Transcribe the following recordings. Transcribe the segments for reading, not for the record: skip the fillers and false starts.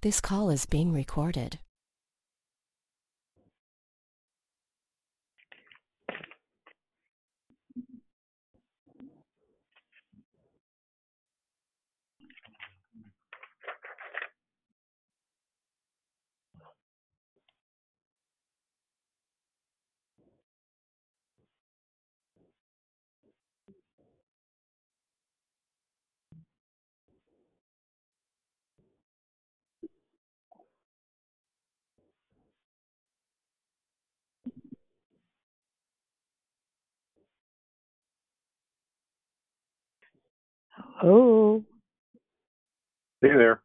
This call is being recorded. Oh, Hey there.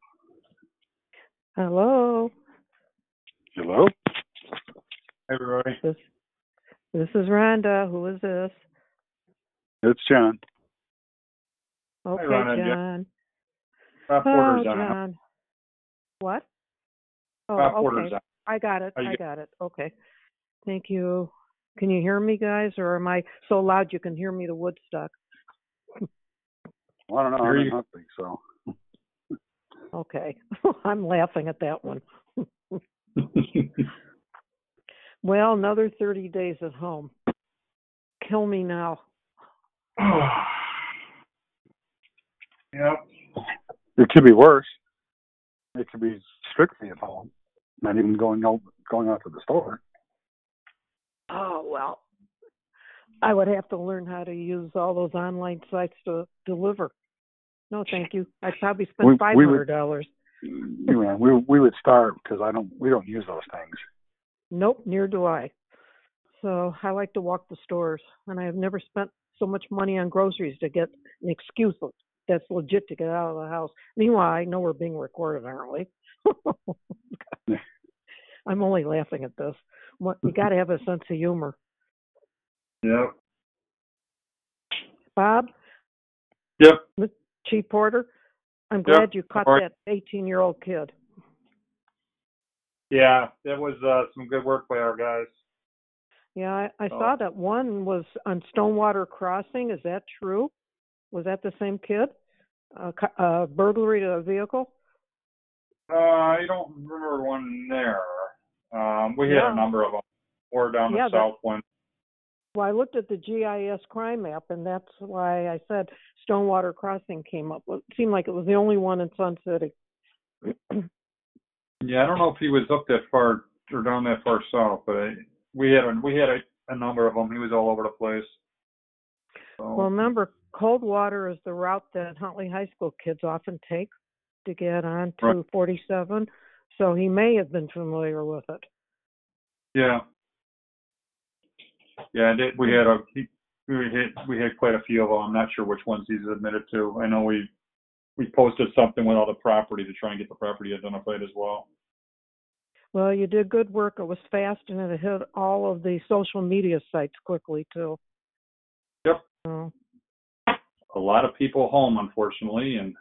hello. Hello. Hey, everybody. This is Rhonda. Who is this? It's John. Okay, Rhonda, John. Rob Oh, Porter's on. John. What? Oh, Rob Porter's okay. on. I got it. How you I got it. Okay. Thank you. Can you hear me, guys, or am I so loud you can hear me to Woodstock? Well, I don't know. I'm in Huntley, so. Okay. I'm laughing at that one. Well, another 30 days at home. Kill me now. Yep. It could be worse. It could be strictly at home, not even going out to the store. Oh, well, I would have to learn how to use all those online sites to deliver. No, thank you. I'd probably spend $500. We would starve because we don't use those things. Nope, neither do I. So I like to walk the stores, and I have never spent so much money on groceries to get an excuse that's legit to get out of the house. Meanwhile, I know we're being recorded, aren't we? I'm only laughing at this. You got to have a sense of humor. Yep. Bob? Yep. Chief Porter? I'm glad you caught that 18-year-old kid. Yeah, that was some good work by our guys. Yeah, I saw that one was on Stonewater Crossing. Is that true? Was that the same kid? Burglary to a vehicle? I don't remember one there. We had a number of them. Or down the south one. Well, I looked at the GIS crime map, and that's why I said Stonewater Crossing came up. It seemed like it was the only one in Sun City. Yeah, I don't know if he was up that far or down that far south, but we had a number of them. He was all over the place. So. Well, remember, Coldwater is the route that Huntley High School kids often take to get on to 47. So he may have been familiar with it. Yeah. Yeah, we had quite a few of them. I'm not sure which ones he's admitted to. I know we posted something with all the property to try and get the property identified as well. Well, you did good work. It was fast, and it hit all of the social media sites quickly, too. Yep. A lot of people home, unfortunately, and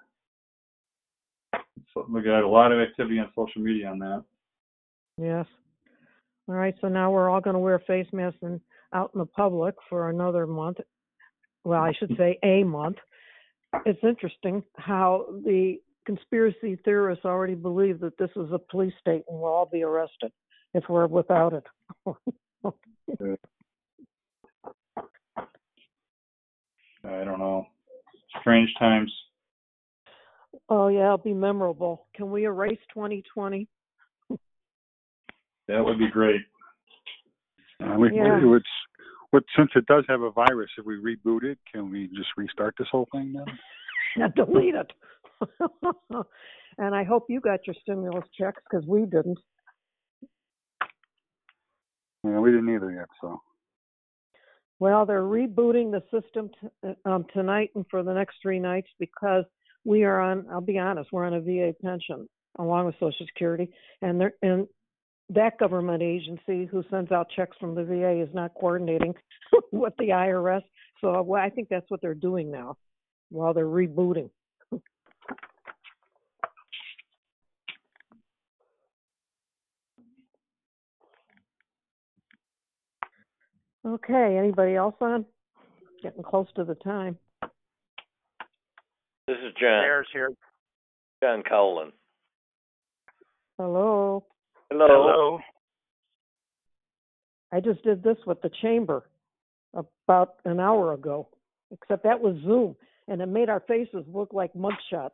so we got a lot of activity on social media on that. Yes. All right, so now we're all going to wear face masks and out in the public for another month. Well, I should say a month. It's interesting how the conspiracy theorists already believe that this is a police state and we'll all be arrested if we're without it. I don't know. Strange times. Oh, yeah, it'll be memorable. Can we erase 2020? That would be great. Since it does have a virus, if we reboot it, can we just restart this whole thing then? And delete it. And I hope you got your stimulus checks because we didn't. Yeah, we didn't either yet, so. Well, they're rebooting the system tonight and for the next 3 nights because we are on, I'll be honest, we're on a VA pension along with Social Security. And that government agency who sends out checks from the VA is not coordinating with the IRS. So I think that's what they're doing now while they're rebooting. Okay, anybody else on? Getting close to the time. This is John. Bears here. John Cowlin. Hello. Hello. I just did this with the chamber about an hour ago, except that was Zoom, and it made our faces look like mugshots.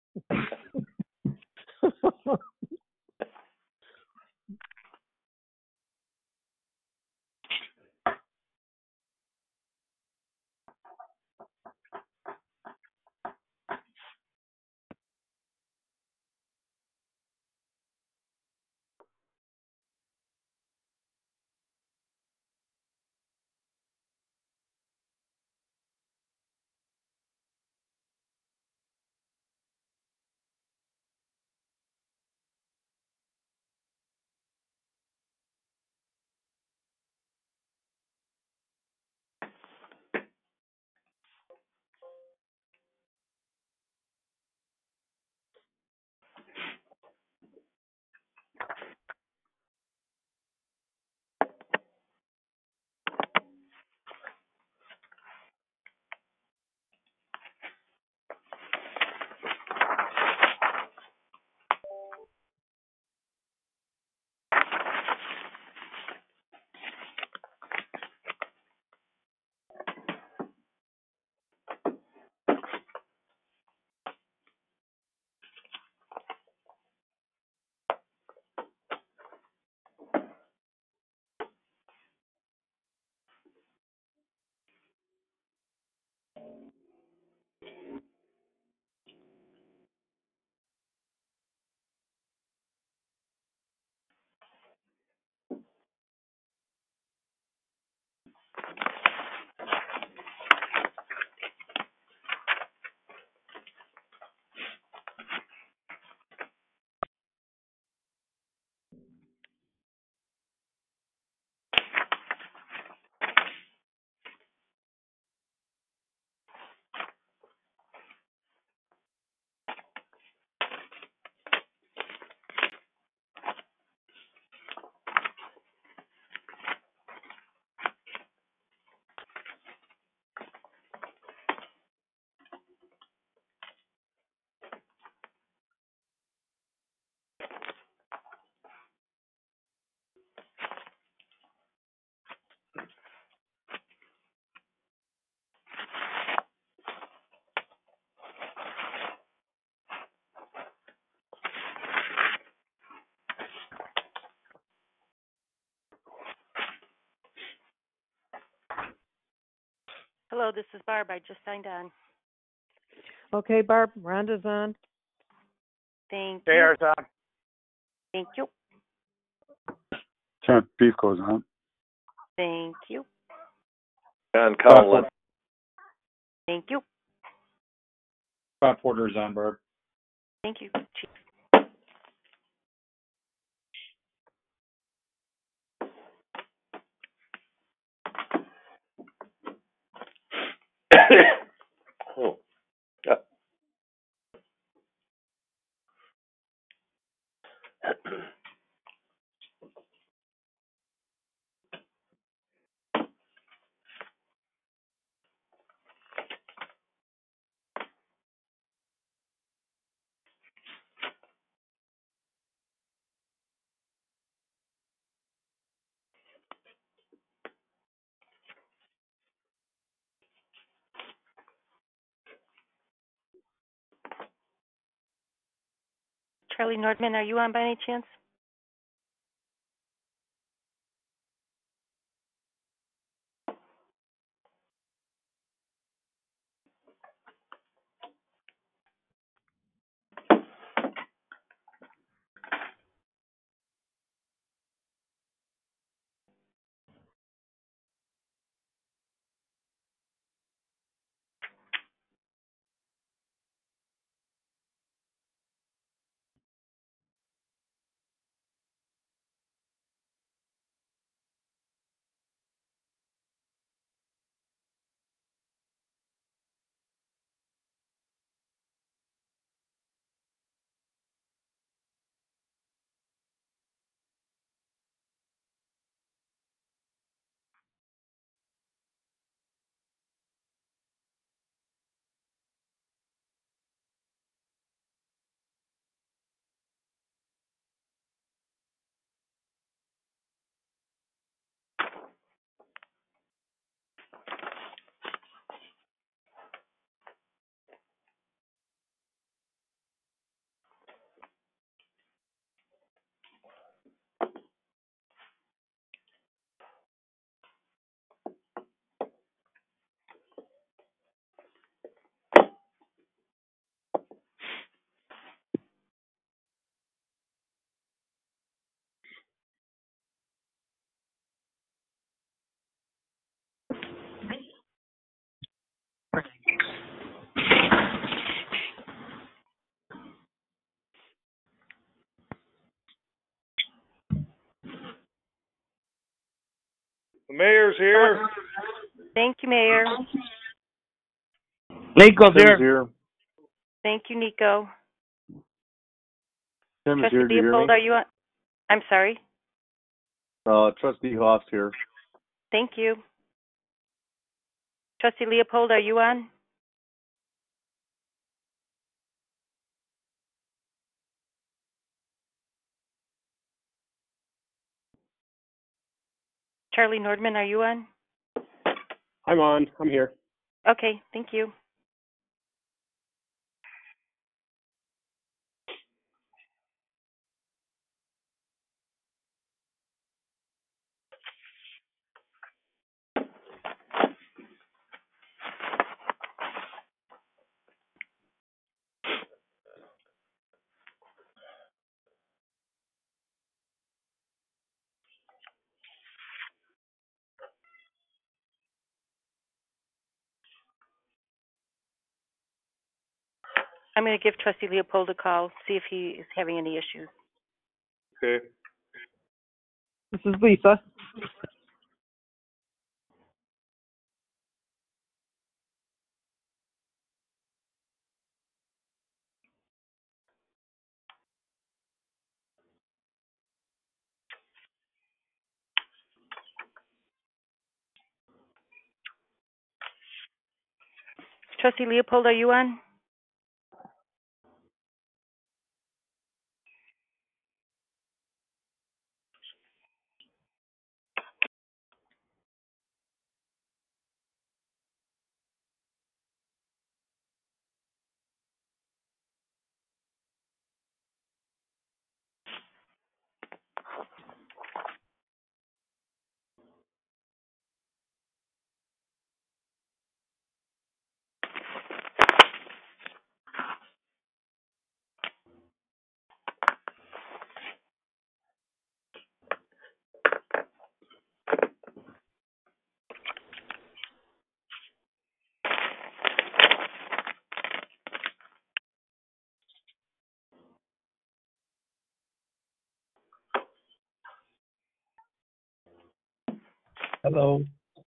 Hello, this is Barb. I just signed on. Okay, Barb, Rhonda's on. Thank you. JR's on. Thank you. Champ Beef goes on. Thank you. And Conlon. Thank you. Bob Porter is on, Barb. Thank you, Chief. Oh. Yeah. Charlie Nordman, are you on by any chance? The mayor's here. Thank you, Mayor. Nico's Tim's here. here. Thank you, Nico. Tim is Trustee here. Do you hear Leopold, me? are you on? I'm sorry. Trustee Hoff's here. Thank you. Trustee Leopold, are you on? Charlie Nordman, are you on? I'm on. I'm here. Okay, thank you. I'm going to give Trustee Leopold a call, see if he is having any issues. Okay. This is Lisa. Trustee Leopold, are you on? Hello.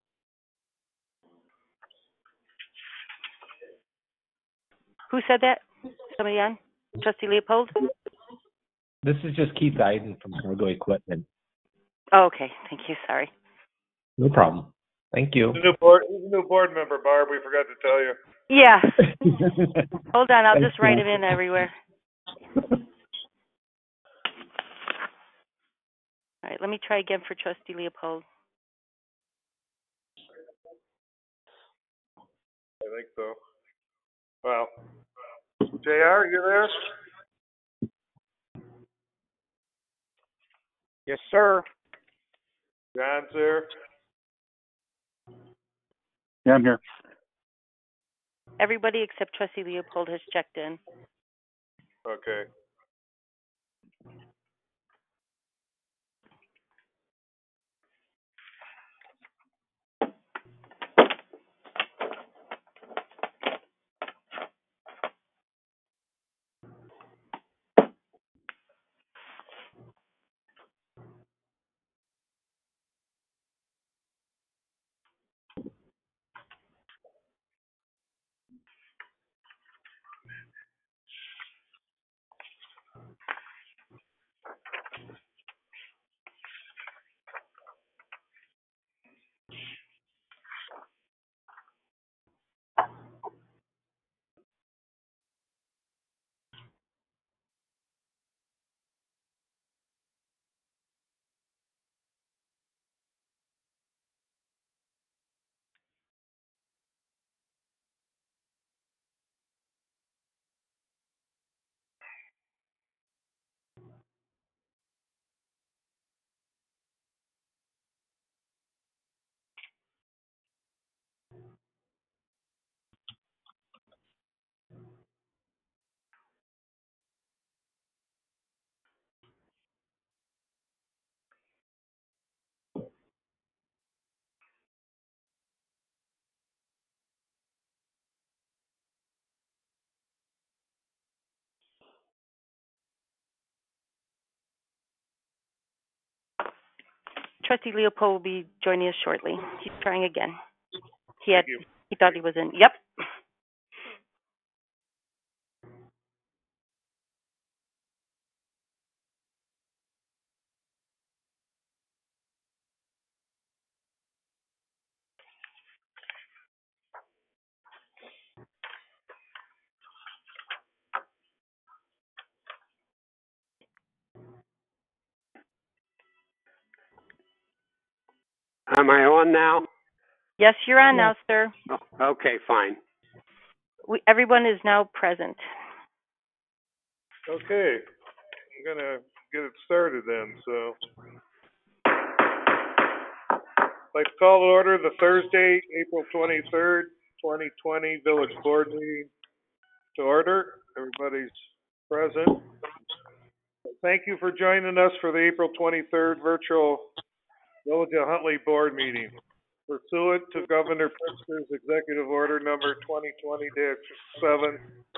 Who said that? Somebody on? Trustee Leopold? This is just Keith Iden from Cargo Equipment. Oh, okay. Thank you. Sorry. No problem. Thank you. He's a new board member, Barb. We forgot to tell you. Yeah. Hold on. I'll Thanks, just write Matt. him in everywhere. All right. Let me try again for Trustee Leopold. I think so. Well, JR, you there? Yes, sir. John's there. Yeah, I'm here. Everybody except Trustee Leopold has checked in. Okay. Trustee Leopold will be joining us shortly. He's trying again. Thank you. He thought he was in. Yep. Am I on now? Yes, you're on now, sir. Oh, okay, fine. Everyone is now present. Okay, I'm gonna get it started then, so. I'd like to call to order the Thursday, April 23rd, 2020 Village Board meeting to order. Everybody's present. Thank you for joining us for the April 23rd virtual Village of Huntley Board meeting. Pursuant to Governor Pritzker's Executive Order number 2020-7,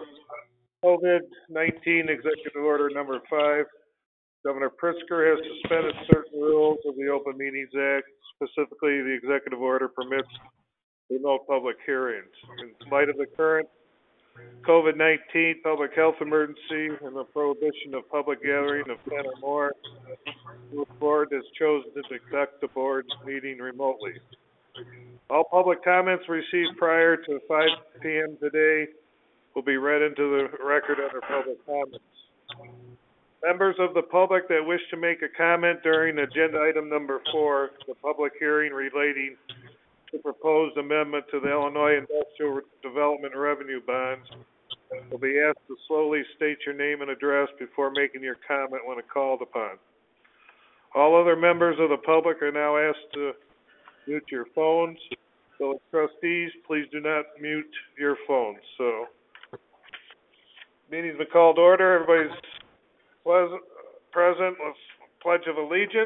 COVID-19 Executive Order number 5, Governor Pritzker has suspended certain rules of the Open Meetings Act. Specifically, the executive order permits remote public hearings. In light of the current COVID-19 public health emergency and the prohibition of public gathering of 10 or more, the board has chosen to conduct the board meeting remotely. All public comments received prior to 5 p.m. today will be read into the record under public comments. Members of the public that wish to make a comment during agenda item number 4, the public hearing relating to proposed amendment to the Illinois Industrial Development Revenue Bonds, will be asked to slowly state your name and address before making your comment when called upon. All other members of the public are now asked to mute your phones. So, trustees, please do not mute your phones. So, meeting's been called to order. Everybody's present. Let's pledge of allegiance.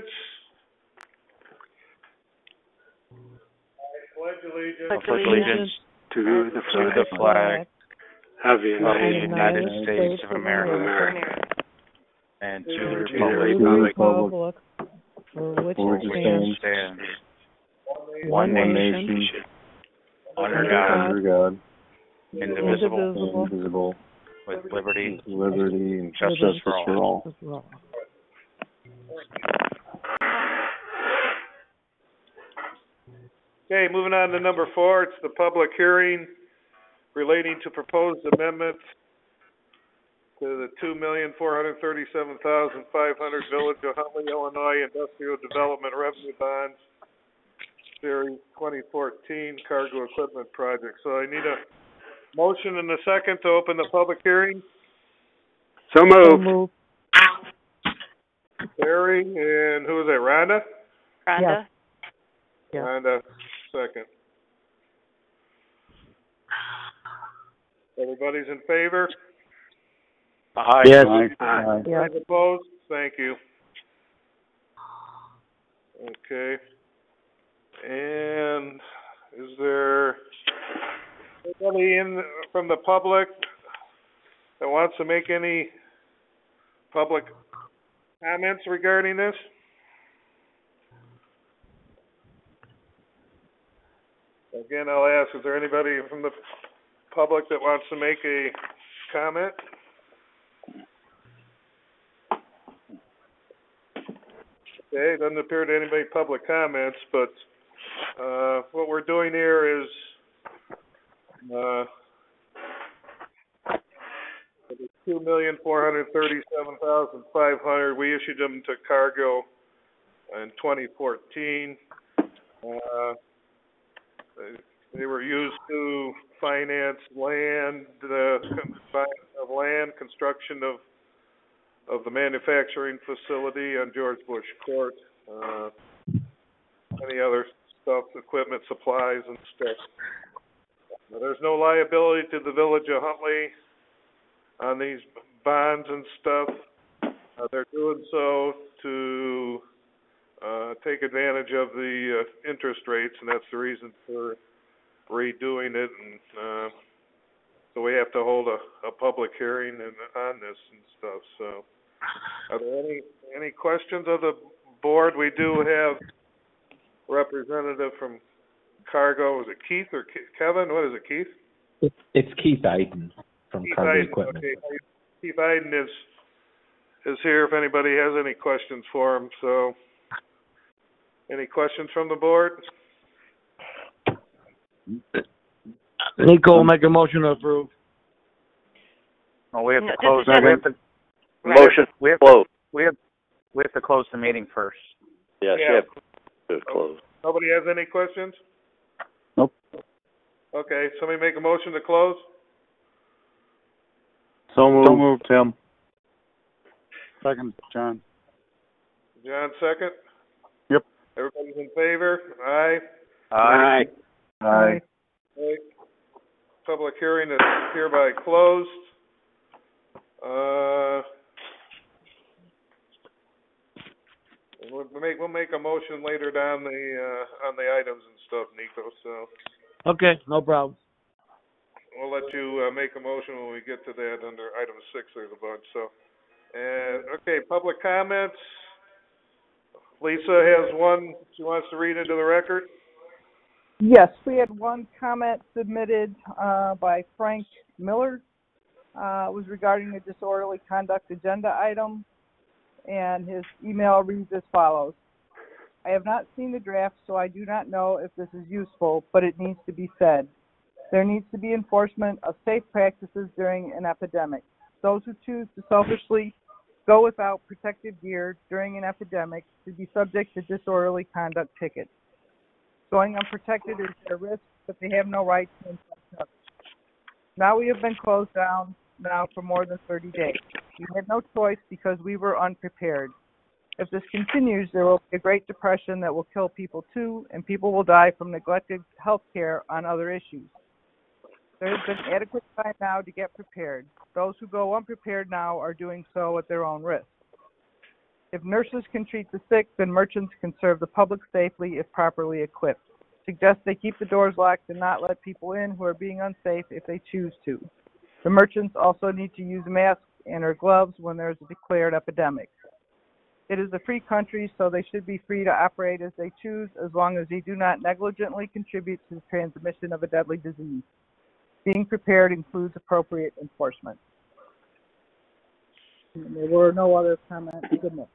I pledge allegiance To the flag of the United States of America and to to the republic for which for it which stands, stands one nation, under God, indivisible, with liberty and justice for all. Okay, moving on to number 4, it's the public hearing relating to proposed amendments to the $2,437,500 Village of Huntley, Illinois Industrial Development Revenue Bonds, Series 2014 Cargo Equipment Project. So I need a motion and a second to open the public hearing. So moved. Barry, and who is it, Rhonda? Rhonda? Yes. Rhonda, second. Everybody's in favor? Aye. Yes. Aye. Yes. Any opposed? Thank you. Okay. And is there anybody in from the public that wants to make any public comments regarding this? Again, I'll ask, is there anybody from the public that wants to make a comment? Okay, it doesn't appear to anybody public comments, but what we're doing here is for the $2,437,500, we issued them to Cargill in 2014. They were used to finance land, construction of the manufacturing facility on George Bush Court, any other stuff, equipment, supplies, and stuff. Now, there's no liability to the Village of Huntley on these bonds and stuff. They're doing so to take advantage of the interest rates, and that's the reason for redoing it. And so we have to hold a public hearing on this and stuff. So, are there any questions of the board? We do have representative from Cargo. Is it Keith or Kevin? What is it, Keith? It's Keith Iden from Keith Cargo Iden. Equipment. Okay. Keith Iden is here if anybody has any questions for him. So, any questions from the board? Nico will make a motion to approve. Well, we have to No, close. this is We have to, Motion we have, closed. we have to close the meeting first. Yes, Yeah. yeah. Closed. Nobody has any questions? Nope. Okay, somebody make a motion to close? So moved. So moved, Tim. Second, John. John, second? Yep. Everybody's in favor? Aye. Aye. Aye. Okay. Public hearing is hereby closed. We'll make a motion later down on the items and stuff, Nico, so Okay, no problem. we'll let you make a motion when we get to that under item 6. There's a bunch, so. Okay, public comments. Lisa has one she wants to read into the record. Yes, we had one comment submitted by Frank Miller. It was regarding a disorderly conduct agenda item, and his email reads as follows. I have not seen the draft, so I do not know if this is useful, but it needs to be said. There needs to be enforcement of safe practices during an epidemic. Those who choose to selfishly go without protective gear during an epidemic should be subject to disorderly conduct tickets. Going unprotected is a risk, but they have no right to infect others. Now we have been closed down now for more than 30 days. We had no choice because we were unprepared. If this continues, there will be a Great Depression that will kill people too, and people will die from neglected health care on other issues. There has been adequate time now to get prepared. Those who go unprepared now are doing so at their own risk. If nurses can treat the sick, then merchants can serve the public safely if properly equipped. Suggest they keep the doors locked and not let people in who are being unsafe if they choose to. The merchants also need to use masks and or gloves when there is a declared epidemic. It is a free country, so they should be free to operate as they choose as long as they do not negligently contribute to the transmission of a deadly disease. Being prepared includes appropriate enforcement. And there were no other comments submitted.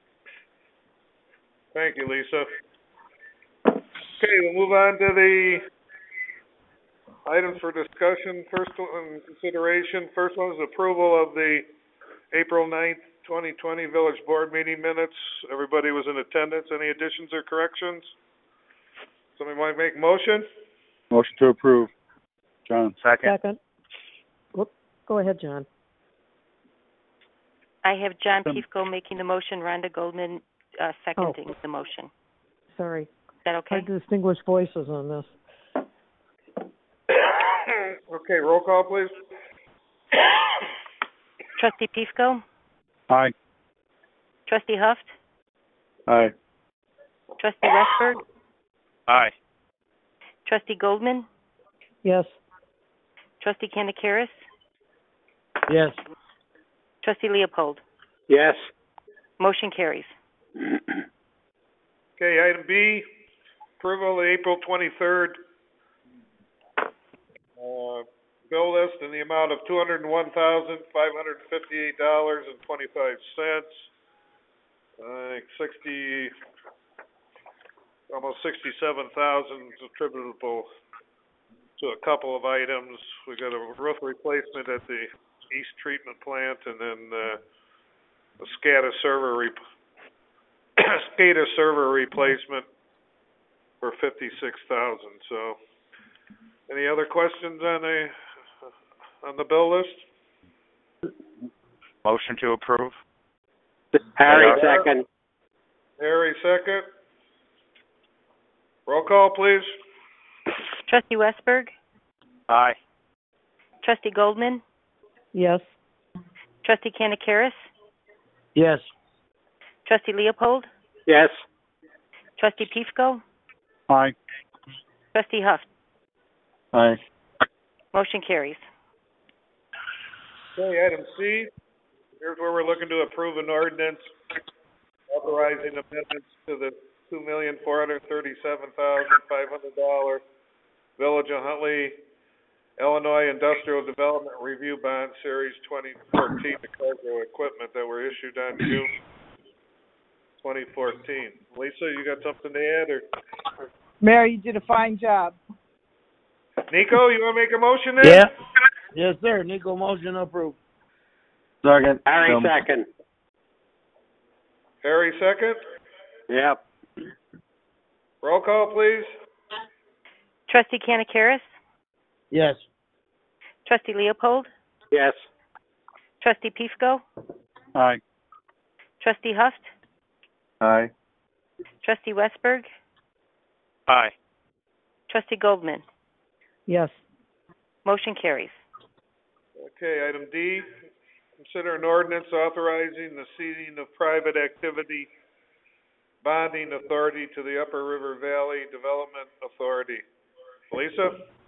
Thank you, Lisa. Okay, we'll move on to the items for discussion. First one, consideration. First one is approval of the April 9th, 2020 Village Board meeting minutes. Everybody was in attendance. Any additions or corrections? Somebody might make a motion? Motion to approve. John. Second. Whoop, go ahead, John. I have John Pifko making the motion, Rhonda Goldman seconding the motion. Sorry. Is that okay? Hard to distinguish voices on this. Okay, roll call, please. Trustee Pifko? Aye. Trustee Huft? Aye. Trustee Westberg? Aye. Trustee Goldman? Yes. Trustee Kanakaris? Yes. Trustee Leopold? Yes. Motion carries. Okay, item B, approval of the April 23rd bill list in the amount of $201,558.25. I think almost 67,000 is attributable to a couple of items. We got a roof replacement at the East Treatment Plant, and then a SCADA server replacement for $56,000. So, any other questions on the bill list? Motion to approve. Harry, second. Harry, second. Roll call, please. Trustee Westberg? Aye. Trustee Goldman? Yes. Trustee Kanakaris? Yes. Trustee Leopold? Yes. Trustee Pifko? Aye. Trustee Huft? Aye. Motion carries. Okay, item C. Here's where we're looking to approve an ordinance authorizing amendments to the $2,437,500 Village of Huntley, Illinois Industrial Development Review Bond Series 2014 to cargo equipment that were issued on June 2014. Lisa, you got something to add, or? Mayor, you did a fine job. Nico, you want to make a motion then? Yeah. Yes, sir. Nico, motion approved. Second. Harry, second. Harry, second. Yep. Roll call, please. Trustee Canakaris? Yes. Trustee Leopold? Yes. Trustee Pifko? Aye. Trustee Huft? Aye. Trustee Westberg? Aye. Trustee Goldman? Yes. Motion carries. Okay, item D, consider an ordinance authorizing the ceding of private activity bonding authority to the Upper River Valley Development Authority. Lisa?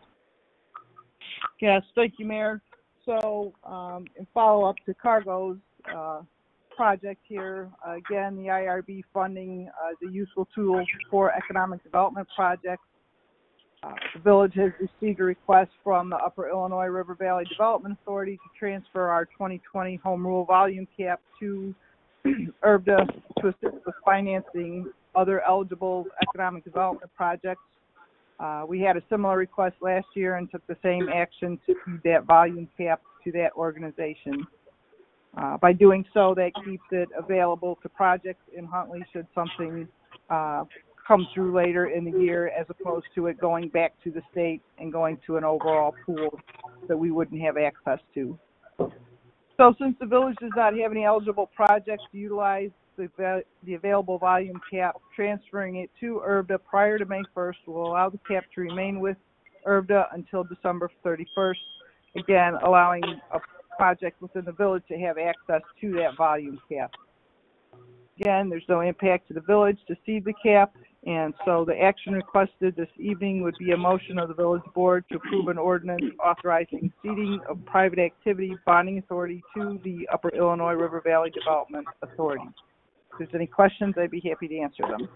Yes, thank you, Mayor. So, in follow-up to Cargo's project here, again, the IRB funding is a useful tool for economic development projects. The village has received a request from the Upper Illinois River Valley Development Authority to transfer our 2020 home rule volume cap to URBDA to assist with financing other eligible economic development projects. We had a similar request last year and took the same action to feed that volume cap to that organization. By doing so, that keeps it available to projects in Huntley should something come through later in the year, as opposed to it going back to the state and going to an overall pool that we wouldn't have access to. So since the village does not have any eligible projects to utilize the available volume cap, transferring it to URBDA prior to May 1st will allow the cap to remain with URBDA until December 31st, again, allowing a project within the village to have access to that volume cap. Again, there's no impact to the village to cede the cap, and so the action requested this evening would be a motion of the village board to approve an ordinance authorizing ceding of private activity bonding authority to the Upper Illinois River Valley Development Authority. If there's any questions, I'd be happy to answer them.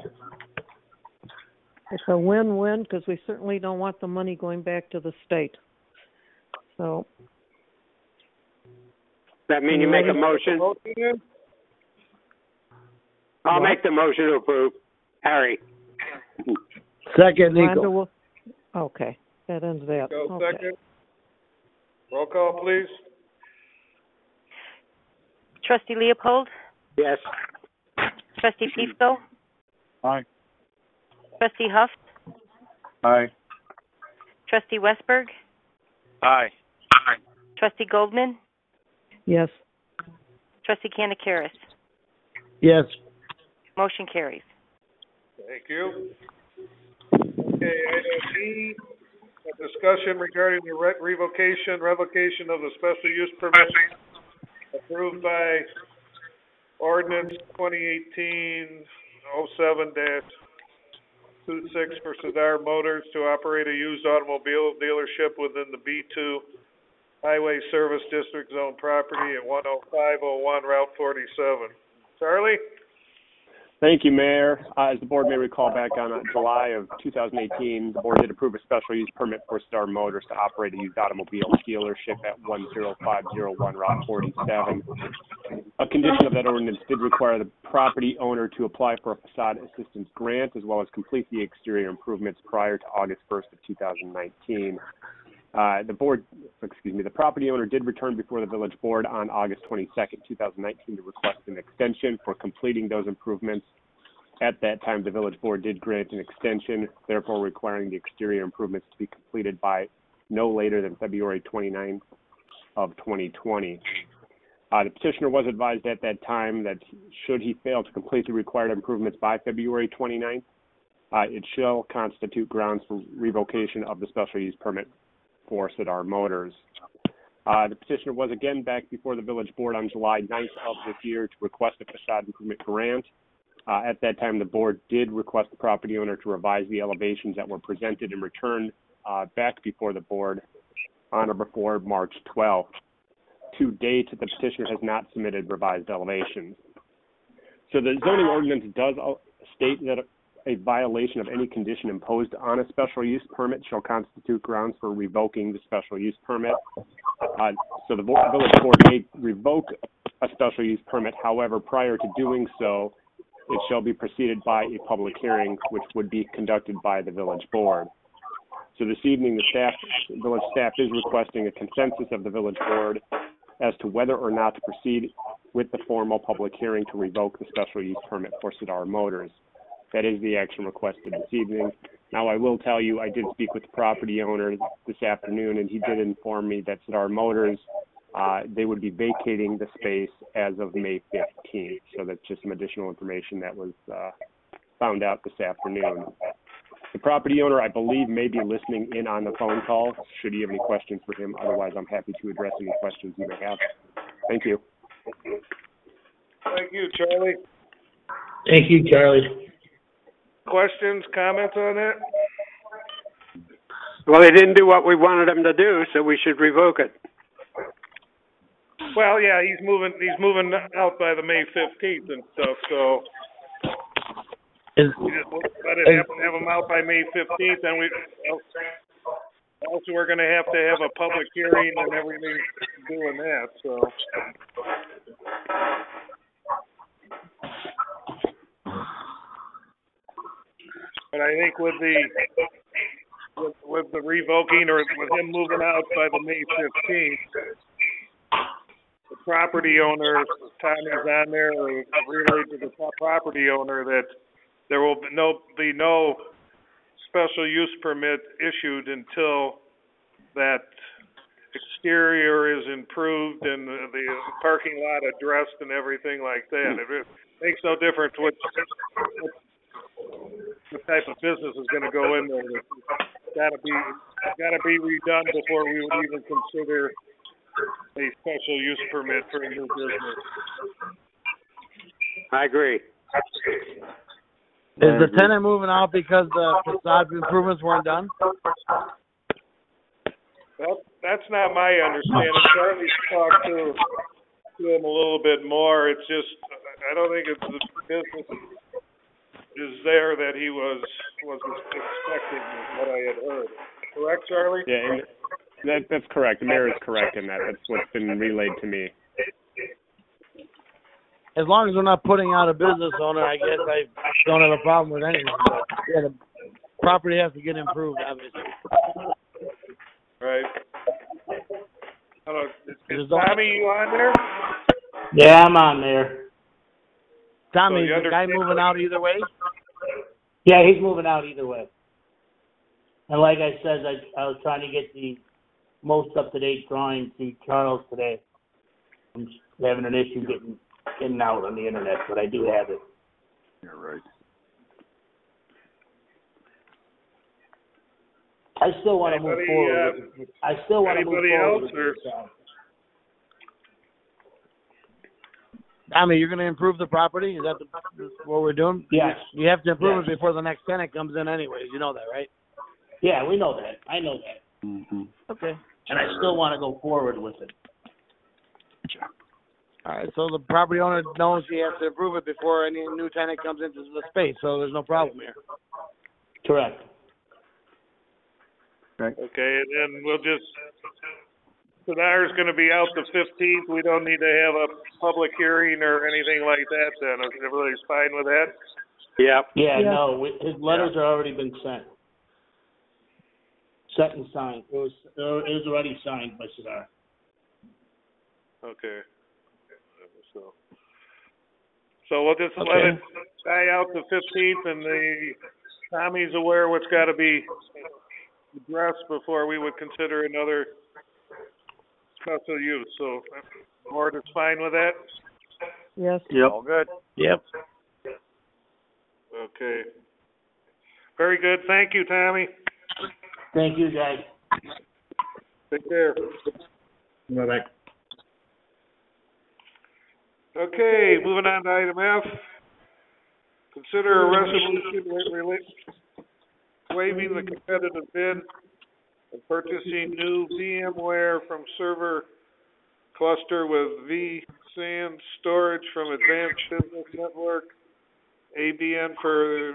It's a win-win because we certainly don't want the money going back to the state. So. That mean you make a motion? I'll make the motion to approve. Harry. Second, Nico. Okay, that ends that. Go Okay. second. Roll call, please. Trustee Leopold? Yes. Trustee Pifko? Aye. Trustee Huft? Aye. Trustee Westberg? Aye. Trustee Goldman? Yes. Trustee Canakaris? Yes. Motion carries. Thank you. Okay, item E, a discussion regarding the revocation of the special use permit approved by ordinance 2018-07-26 for Cedar Motors to operate a used automobile dealership within the B2 Highway Service District Zone property at 10501 Route 47. Charlie? Thank you, Mayor. As the board may recall, back on July of 2018, the board did approve a special use permit for Star Motors to operate a used automobile dealership at 10501 Route 47. A condition of that ordinance did require the property owner to apply for a facade assistance grant as well as complete the exterior improvements prior to August 1st of 2019. The property owner did return before the village board on August 22nd, 2019 to request an extension for completing those improvements. At that time, the village board did grant an extension, therefore requiring the exterior improvements to be completed by no later than February 29th of 2020. The petitioner was advised at that time that should he fail to complete the required improvements by February 29th, it shall constitute grounds for revocation of the special use permit for Cedar Motors. The petitioner was again back before the village board on July 9th of this year to request a facade improvement grant. At that time, the board did request the property owner to revise the elevations that were presented and returned back before the board on or before March 12th. To date, the petitioner has not submitted revised elevations. So the zoning ordinance does state that a violation of any condition imposed on a special use permit shall constitute grounds for revoking the special use permit. So the village board may revoke a special use permit. However, prior to doing so, it shall be preceded by a public hearing, which would be conducted by the village board. So this evening, the village staff is requesting a consensus of the village board as to whether or not to proceed with the formal public hearing to revoke the special use permit for Sadar Motors. That is the action requested this evening. Now, I will tell you, I did speak with the property owner this afternoon, and he did inform me that Sadar Motors, they would be vacating the space as of May 15th. So that's just some additional information that was found out this afternoon. The property owner, I believe, may be listening in on the phone call, should you have any questions for him. Otherwise, I'm happy to address any questions you may have. Thank you. Thank you, Charlie. Thank you, Charlie. Questions, comments on that? Well, they didn't do what we wanted them to do, so we should revoke it. Well, yeah, he's moving out by the May 15th and stuff, so you just let it have him out by May 15th, and also we're going to have a public hearing and everything doing that, so. But I think with the revoking or with him moving out by the May 15th, the property owner, Tommy's on there, or relayed to the property owner that there will be no special use permit issued until that exterior is improved and the parking lot addressed and everything like that. It makes no difference what type of business is going to go in there. It's got to be redone before we would even consider a special use permit for a new business. I agree. Is the tenant moving out because the facade improvements weren't done? Well, that's not my understanding. Charlie's talked to him a little bit more. It's just, I don't think it's the business is there that he was expecting, is what I had heard. Correct, Charlie? Yeah, that's correct. The mayor is correct in that. That's what's been relayed to me. As long as we're not putting out a business owner, I guess I don't have a problem with anything. But yeah, the property has to get improved, obviously. Right. Hello, is Tommy, you on there? Yeah, I'm on there. Tommy, is the guy moving out either way? Yeah, he's moving out either way. And like I said, I was trying to get the most up-to-date drawing to Charles today. I'm having an issue getting in and out on the internet, but I do have it. You're right. I still want to move forward. I still want to move forward. Anybody else? Tommy, you're going to improve the property? Is that what we're doing? Yes. You have to improve it before the next tenant comes in anyways. You know that, right? Yeah, we know that. I know that. Mm-hmm. Okay. And I still want to go forward with it. All right, so the property owner knows he has to improve it before any new tenant comes into the space, so there's no problem here. Correct. Okay, and then we'll just, Sadar's going to be out the 15th. We don't need to have a public hearing or anything like that then. Everybody's fine with that? Yep. Yeah, no, his letters have already been sent. Set and signed. It was already signed by Sadar. Okay. So we'll just let it die out the 15th, and Tommy's aware what's got to be addressed before we would consider another special use. So the board is fine with that? Yes. Yep. All good. Yep. Okay. Very good. Thank you, Tommy. Thank you, guys. Take care. Bye-bye. Okay, moving on to item F. Consider a resolution waiving the competitive bid and purchasing new VMware from server cluster with vSAN storage from Advanced Business Network ABN for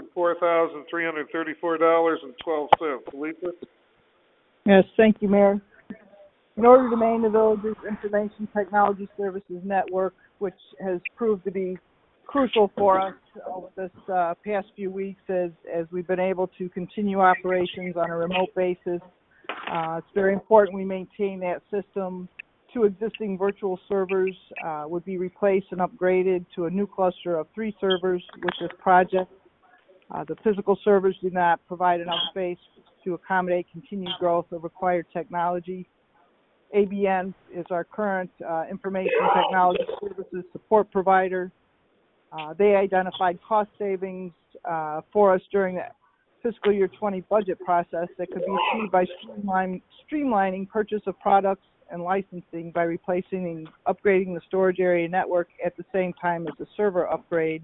$104,334.12. Lisa? Yes, thank you, Mayor. In order to maintain the village's information technology services network, which has proved to be crucial for us over this past few weeks as we've been able to continue operations on a remote basis, it's very important we maintain that system. 2 existing virtual servers would be replaced and upgraded to a new cluster of 3 servers with this project. The physical servers do not provide enough space to accommodate continued growth of required technology. ABN is our current information technology services support provider. They identified cost savings for us during the fiscal year 20 budget process that could be achieved by streamlining purchase of products and licensing by replacing and upgrading the storage area network at the same time as the server upgrade.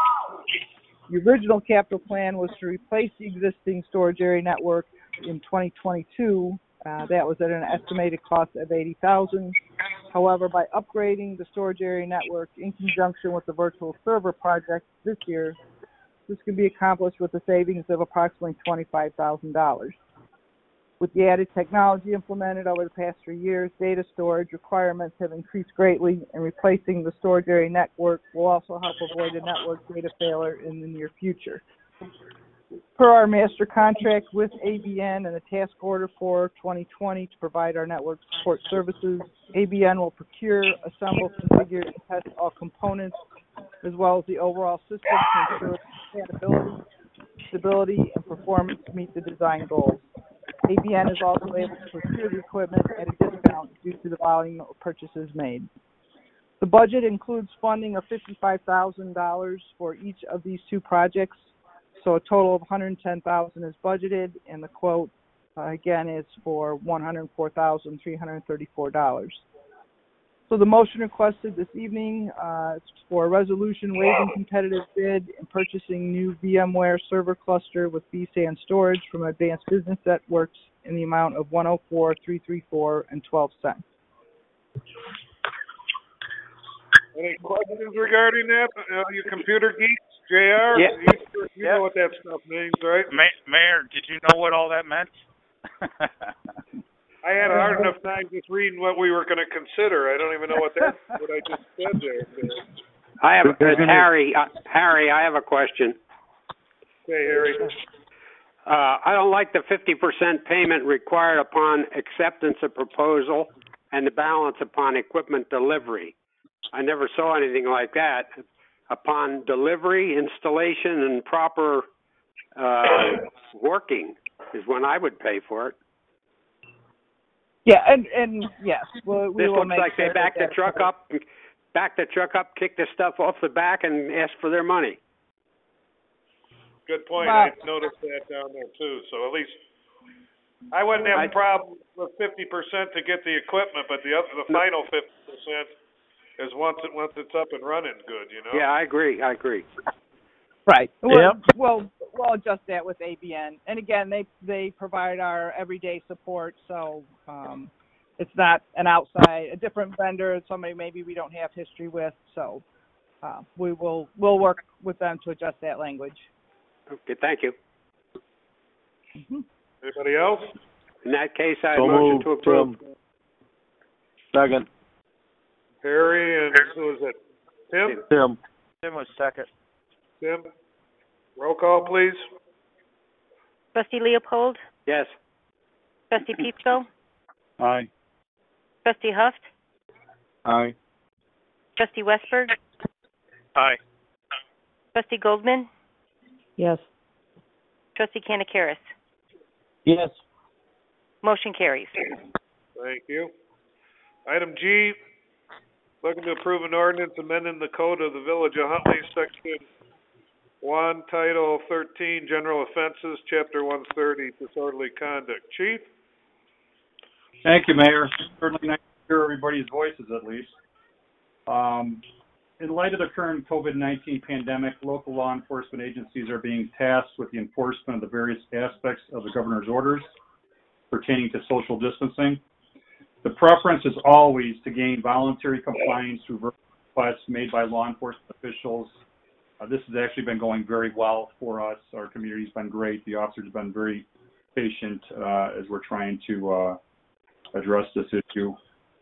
The original capital plan was to replace the existing storage area network in 2022. That was at an estimated cost of $80,000. However, by upgrading the storage area network in conjunction with the virtual server project this year, this can be accomplished with a savings of approximately $25,000. With the added technology implemented over the past 3 years, data storage requirements have increased greatly, and replacing the storage area network will also help avoid a network data failure in the near future. Per our master contract with ABN and the task order for 2020 to provide our network support services, ABN will procure, assemble, configure, and test all components, as well as the overall system to ensure compatibility, stability, and performance to meet the design goals. ABN is also able to procure the equipment at a discount due to the volume of purchases made. The budget includes funding of $55,000 for each of these 2 projects, so a total of $110,000 is budgeted, and the quote, again, is for $104,334. So the motion requested this evening is for a resolution waiving competitive bid and purchasing new VMware server cluster with vSAN storage from Advanced Business Networks in the amount of $104,334.12. Any questions regarding that? You computer geeks? JR? Yeah. You know what that stuff means, right? Mayor, did you know what all that meant? I had a hard enough time just reading what we were going to consider. I don't even know what I just said there. I have Harry. Harry, I have a question. Hey, Harry. I don't like the 50% payment required upon acceptance of proposal and the balance upon equipment delivery. I never saw anything like that. Upon delivery, installation, and proper working is when I would pay for it. Yeah, and yes, we this will looks make like sure they back the truck up, kick the stuff off the back, and ask for their money. Good point. Well, I noticed that down there too. So at least I wouldn't have a problem with 50% to get the equipment, but the final 50% is once it's up and running good. You know. Yeah, I agree. Right. Yep. We'll adjust that with ABN. And again, they provide our everyday support, so it's not a different vendor, somebody maybe we don't have history with. So we'll work with them to adjust that language. Okay, thank you. Mm-hmm. Anybody else? In that case, I So motion moved, to approve. Second. Harry and who is it? Tim? Tim was second. Tim? Roll call, please. Trustee Leopold? Yes. Trustee Pepko? Aye. Trustee Huft? Aye. Trustee Westberg? Aye. Trustee Goldman? Yes. Trustee Kanakaris? Yes. Motion carries. Thank you. Item G, looking to approve an ordinance amending the code of the Village of Huntley, Section 1, Title 13, General Offenses, Chapter 130, Disorderly Conduct. Chief? Thank you, Mayor. Certainly nice to hear everybody's voices, at least. In light of the current COVID-19 pandemic, local law enforcement agencies are being tasked with the enforcement of the various aspects of the governor's orders pertaining to social distancing. The preference is always to gain voluntary compliance through verbal requests made by law enforcement officials This has actually been going very well for us. Our community's been great. The officers have been very patient as we're trying to address this issue.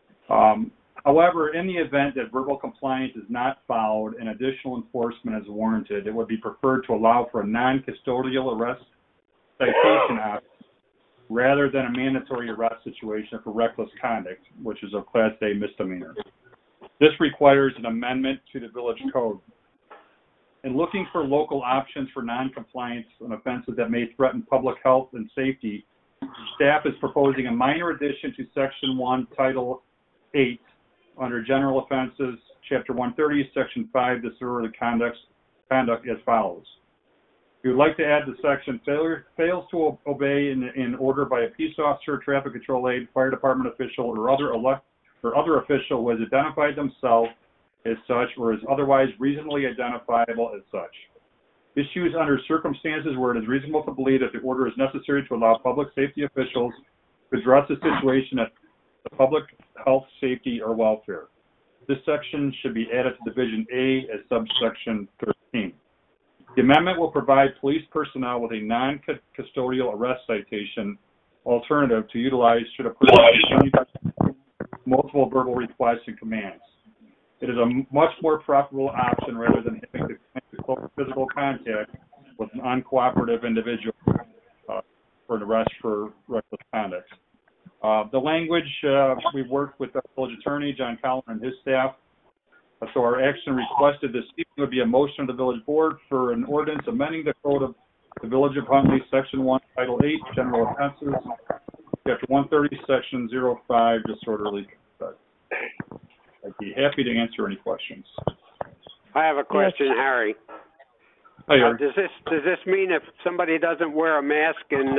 However, in the event that verbal compliance is not followed and additional enforcement is warranted, it would be preferred to allow for a non-custodial arrest citation option rather than a mandatory arrest situation for reckless conduct, which is a Class A misdemeanor. This requires an amendment to the village code. In looking for local options for non-compliance on offenses that may threaten public health and safety, staff is proposing a minor addition to Section 1, Title 8, under General Offenses, Chapter 130, Section 5, disorderly conduct as follows. We would like to add the section, fails to obey in order by a peace officer, traffic control aide, fire department official, or other official who has identified themselves as such or is otherwise reasonably identifiable as such. Issues under circumstances where it is reasonable to believe that the order is necessary to allow public safety officials to address a situation at the public health, safety, or welfare. This section should be added to Division A as subsection 13. The amendment will provide police personnel with a non-custodial arrest citation alternative to utilize should a person continue multiple verbal requests and commands. It is a much more profitable option rather than having to physical contact with an uncooperative individual for an arrest for reckless conduct. The language, we've worked with the village attorney, John Collin, and his staff. So our action requested this evening would be a motion of the village board for an ordinance amending the code of the Village of Huntley, Section 1, Title 8, General Offenses, Chapter 130, Section 05, disorderly conduct. I'd be happy to answer any questions. I have a question, Harry. Hi, Harry. Does this mean if somebody doesn't wear a mask in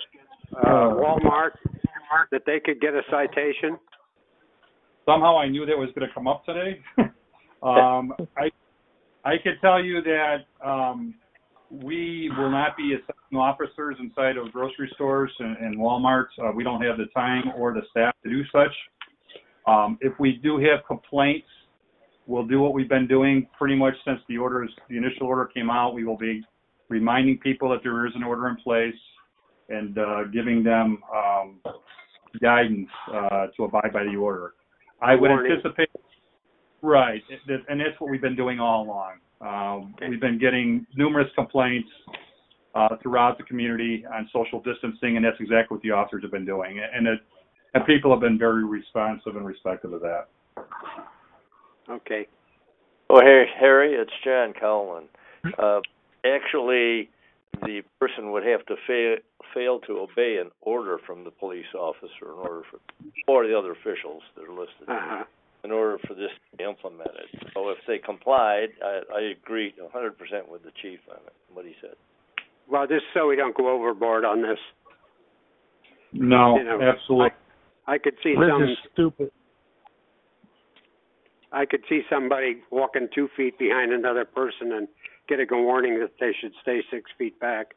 Walmart that they could get a citation? Somehow I knew that was going to come up today. I can tell you that we will not be assessing officers inside of grocery stores and Walmarts. We don't have the time or the staff to do such. If we do have complaints, we'll do what we've been doing pretty much since the initial order came out. We will be reminding people that there is an order in place and giving them guidance to abide by the order. I would anticipate, right, and that's what we've been doing all along. We've been getting numerous complaints throughout the community on social distancing, and that's exactly what the officers have been doing. And people have been very responsive and respectful of that. Okay. Oh, hey, Harry, it's John Collin. Actually, the person would have to fail to obey an order from the police officer or the other officials that are listed in order for this to be implemented. So if they complied, I agree 100% with the chief on it, what he said. Well, just so we don't go overboard on this. No, absolutely. I could see This is stupid. I could see somebody walking 2 feet behind another person and getting a warning that they should stay 6 feet back.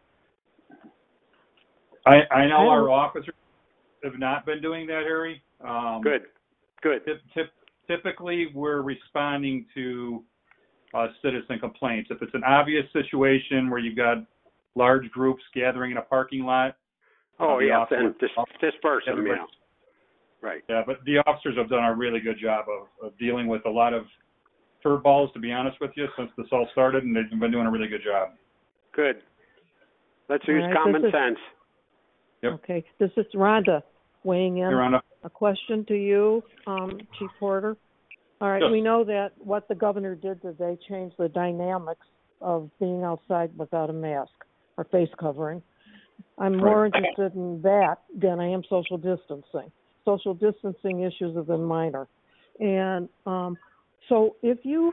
I know our officers have not been doing that, Harry. Good. Typically, we're responding to citizen complaints. If it's an obvious situation where you've got large groups gathering in a parking lot. Then disperse them, yeah. Right. Yeah, but the officers have done a really good job of dealing with a lot of curveballs, to be honest with you, since this all started, and they've been doing a really good job. Good. Let's use common sense. Yep. Okay, this is Rhonda weighing in. Hey, Rhonda. A question to you, Chief Porter. All right, Yes. We know that what the governor did today changed the dynamics of being outside without a mask or face covering. I'm more interested in that than I am social distancing. Social distancing issues have been minor. And so if you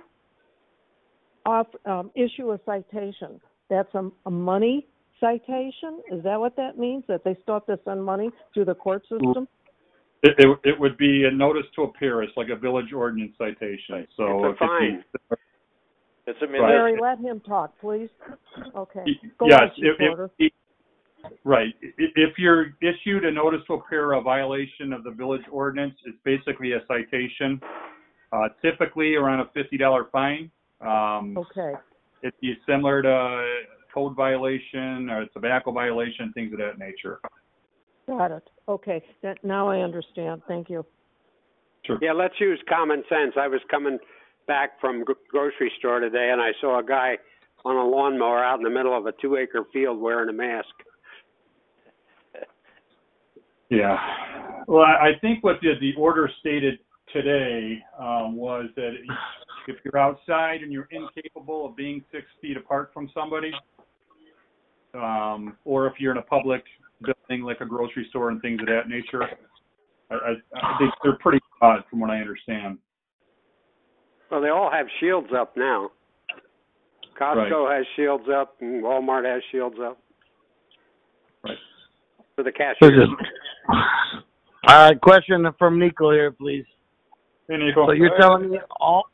issue a citation, that's a money citation? Is that what that means, that they still have to send money through the court system? It would be a notice to appear. It's like a village ordinance citation. So it's a fine. Larry, let him talk, please. Okay. Go yes, on, Chief Porter. Right. If you're issued a notice to appear a violation of the village ordinance, it's basically a citation, typically around a $50 fine. Okay. it'd be similar to code violation or tobacco violation, things of that nature. Got it. Okay. Now I understand. Thank you. Sure. Yeah, let's use common sense. I was coming back from grocery store today, and I saw a guy on a lawnmower out in the middle of a 2-acre field wearing a mask. Yeah. Well, I think what the order stated today was that if you're outside and you're incapable of being 6 feet apart from somebody, or if you're in a public building like a grocery store and things of that nature, I think they're pretty odd from what I understand. Well, they all have shields up now. Costco has shields up, and Walmart has shields up. Right. For the cashiers. All right, question from Nico here, please. Hey, Nico. So you're telling me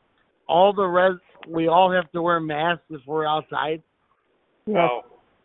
we all have to wear masks if we're outside? No.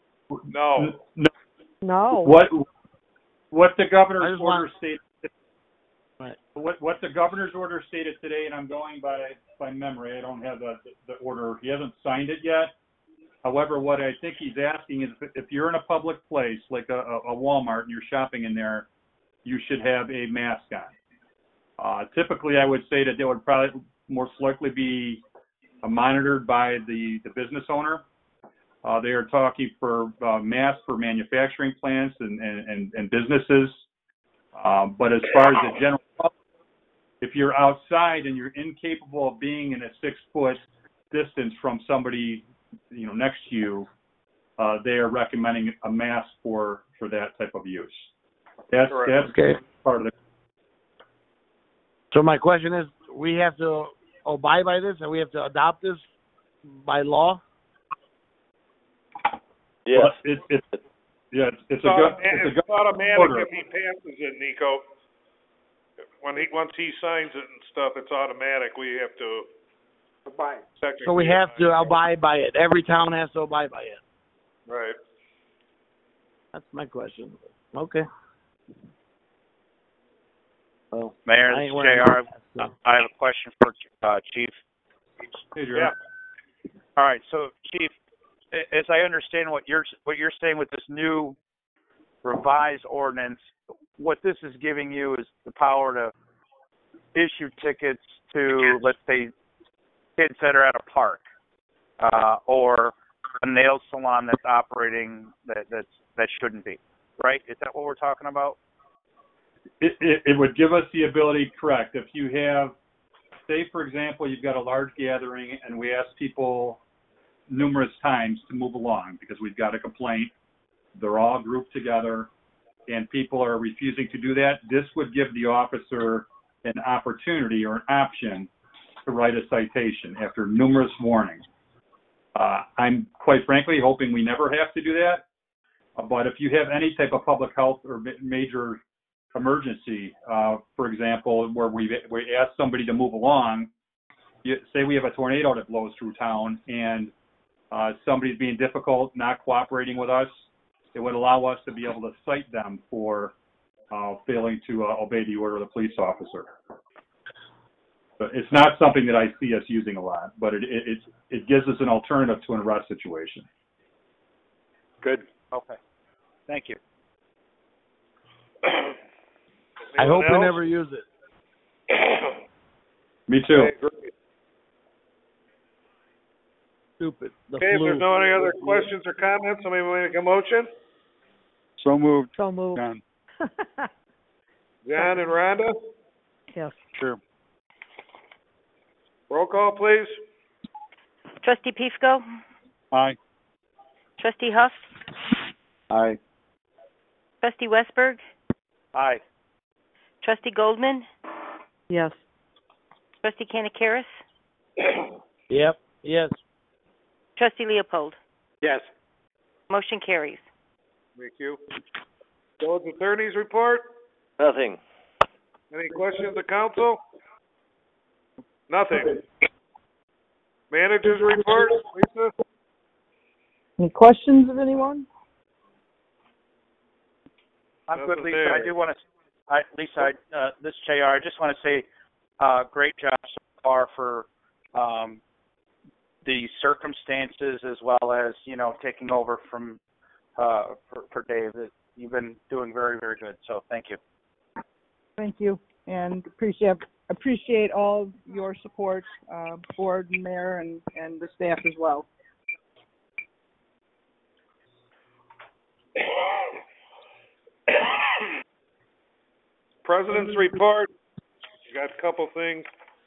What the governor's order stated. Right. What the governor's order stated today, and I'm going by memory. I don't have the order. He hasn't signed it yet. However, what I think he's asking is if you're in a public place like a Walmart and you're shopping in there, you should have a mask on. Typically, I would say that they would probably most likely be monitored by the business owner. They are talking for masks for manufacturing plants and businesses. But as far as the general public, if you're outside and you're incapable of being in a 6-foot distance from somebody, next to you, they are recommending a mask for that type of use. That's okay. Part of it. So my question is, we have to abide by this and we have to adopt this by law? Yes. Well, it's automatic order. if he passes it, Nico. Once he signs it and stuff, it's automatic. We have to abide. So we have to abide by it. Every town has to abide by it. Right. That's my question. Okay. Well, Mayor, this is JR. I have a question for Chief. Hey, Jerry. Yeah. All right, so Chief, as I understand what you're saying with this new revised ordinance, what this is giving you is the power to issue tickets to, let's say, kids that are at a park or a nail salon that's operating that shouldn't be, right? Is that what we're talking about? It would give us the ability, correct. If you have, say, for example, you've got a large gathering and we ask people numerous times to move along because we've got a complaint, they're all grouped together, and people are refusing to do that, this would give the officer an opportunity or an option to write a citation after numerous warnings. I'm quite frankly hoping we never have to do that, but if you have any type of public health or major emergency, for example, where we ask somebody to move along, say we have a tornado that blows through town and somebody's being difficult, not cooperating with us, it would allow us to be able to cite them for failing to obey the order of the police officer. But it's not something that I see us using a lot, but it gives us an alternative to an arrest situation. Good. Okay. Thank you. I hope we never use it. Me too. Okay, great. Stupid. Okay, if there's no any other questions or comments, somebody want to make a motion? So moved. So moved. John. John and Rhonda? Yes. Sure. Roll call, please. Trustee Pifko? Aye. Trustee Huff? Aye. Trustee Westberg? Aye. Trustee Goldman? Yes. Trustee Kanakaris? Yep. Yes. Trustee Leopold? Yes. Motion carries. Thank you. Village Attorney's report? Nothing. Any questions of council? Nothing. Manager's report, Lisa? Any questions of anyone? I'm good, Nothing Lisa. there. I do want to, Lisa, this is JR. I just want to say great job so far for the circumstances as well as, taking over from for Dave. You've been doing very, very good. So thank you. Thank you, and appreciate all of your support, board and mayor and the staff as well. President's report. Got a couple things.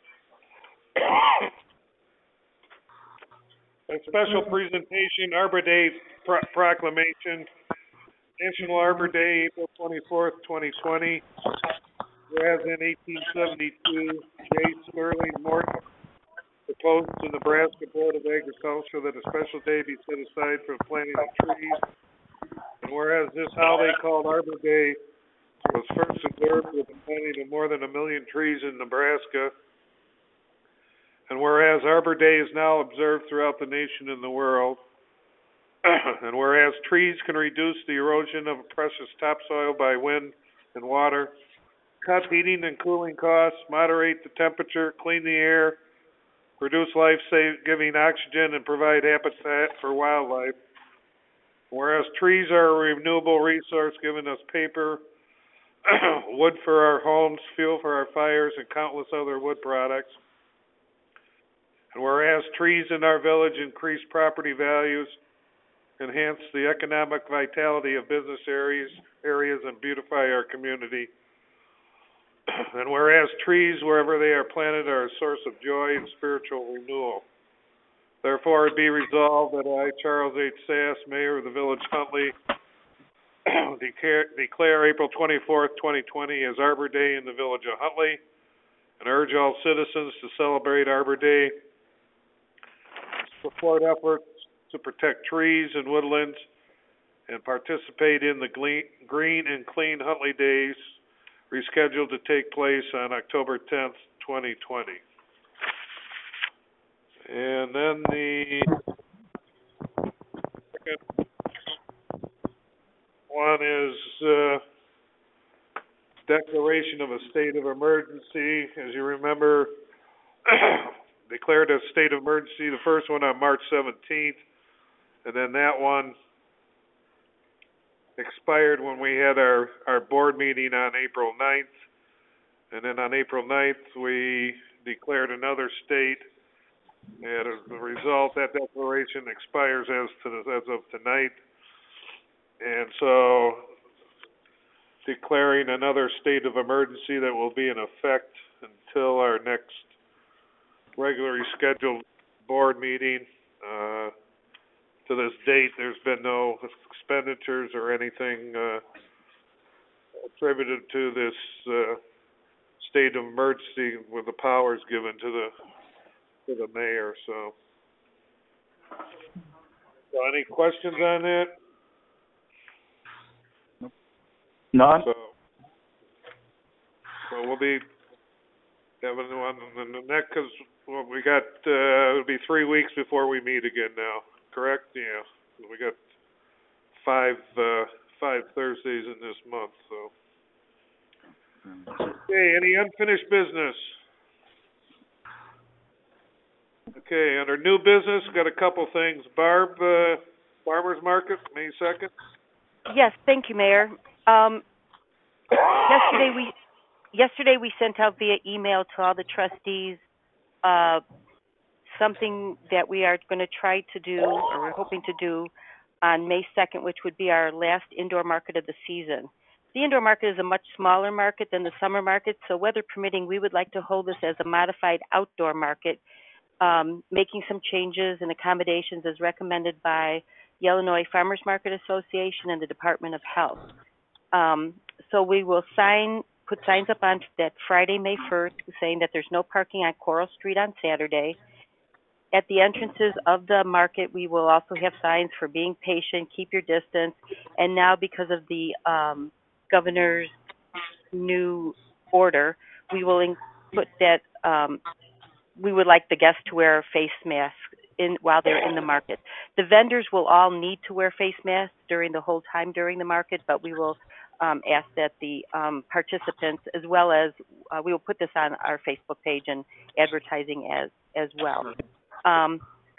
A special presentation, Arbor Day proclamation. National Arbor Day, April 24th, 2020. Whereas in 1872, J. Sterling Morton proposed to Nebraska Board of Agriculture that a special day be set aside for planting of trees. And whereas this holiday called Arbor Day was first observed with the planting of more than 1 million trees in Nebraska. And whereas Arbor Day is now observed throughout the nation and the world. And whereas trees can reduce the erosion of precious topsoil by wind and water, cut heating and cooling costs, moderate the temperature, clean the air, produce life-giving oxygen, and provide habitat for wildlife. Whereas trees are a renewable resource, giving us paper, wood for our homes, fuel for our fires, and countless other wood products. And whereas trees in our village increase property values, enhance the economic vitality of business areas and beautify our community. And whereas trees, wherever they are planted, are a source of joy and spiritual renewal. Therefore, it be resolved that I, Charles H. Sass, Mayor of the Village Huntley, declare April 24th, 2020 as Arbor Day in the Village of Huntley, and urge all citizens to celebrate Arbor Day, support efforts to protect trees and woodlands, and participate in the Green and Clean Huntley Days, rescheduled to take place on October 10th, 2020. And then the second one is declaration of a state of emergency. As you remember, declared a state of emergency, the first one on March 17th, and then that one expired when we had our board meeting on April 9th, and then on April 9th we declared another state, and as a result that declaration expires as of tonight, and so declaring another state of emergency that will be in effect until our next regularly scheduled board meeting. To this date, there's been no expenditures or anything attributed to this state of emergency with the powers given to the mayor. So any questions on that? None. So we'll be having one in the next, because we got it'll be 3 weeks before we meet again now. Correct? Yeah. We got five Thursdays in this month, so. Okay, any unfinished business? Okay, under new business, got a couple things. Barb, Farmers Market, May 2nd. Yes, thank you, Mayor. Yesterday we sent out via email to all the trustees something that we are going to try to do, or we're hoping to do, on May 2nd, which would be our last indoor market of the season. The indoor market is a much smaller market than the summer market, so weather permitting, we would like to hold this as a modified outdoor market, making some changes and accommodations as recommended by the Illinois Farmers Market Association and the Department of Health. So we will put signs up on that Friday, May 1st, saying that there's no parking on Coral Street on Saturday. At the entrances of the market, we will also have signs for being patient, keep your distance, and now because of the governor's new order, we will put that we would like the guests to wear face masks while they're in the market. The vendors will all need to wear face masks during the whole time during the market, but we will ask that the participants, as well as we will put this on our Facebook page and advertising as well.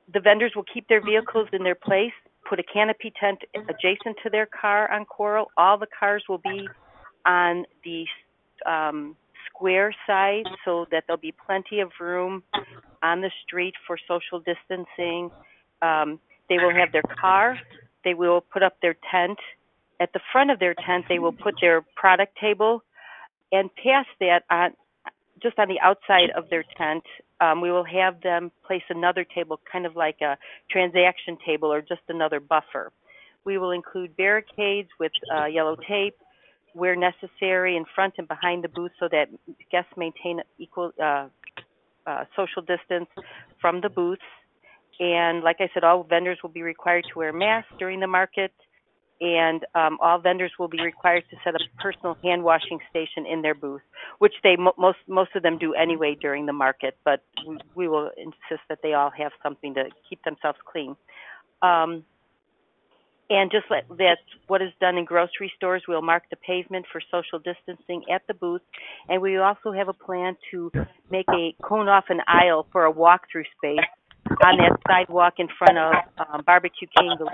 the vendors will keep their vehicles in their place, put a canopy tent adjacent to their car on Coral. All the cars will be on the square side so that there'll be plenty of room on the street for social distancing. They will have their car. They will put up their tent. At the front of their tent, they will put their product table, and past that, just on the outside of their tent, we will have them place another table, kind of like a transaction table or just another buffer. We will include barricades with yellow tape where necessary in front and behind the booth so that guests maintain equal social distance from the booths. And like I said, all vendors will be required to wear masks during the market, and all vendors will be required to set up a personal hand washing station in their booth, which they most of them do anyway during the market, but we will insist that they all have something to keep themselves clean. And just like that, what is done in grocery stores, we'll mark the pavement for social distancing at the booth, and we also have a plan to make a cone off an aisle for a walk-through space on that sidewalk in front of Barbecue King, the